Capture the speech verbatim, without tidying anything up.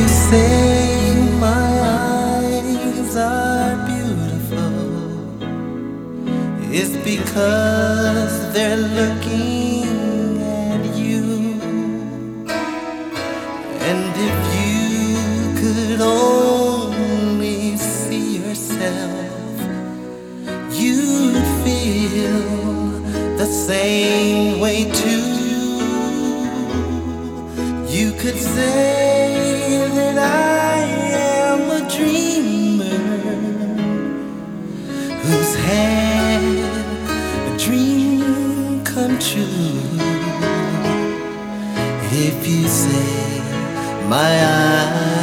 say my eyes are beautiful, it's because they're looking at you. And if you could only see yourself, you'd feel the same way too. You could say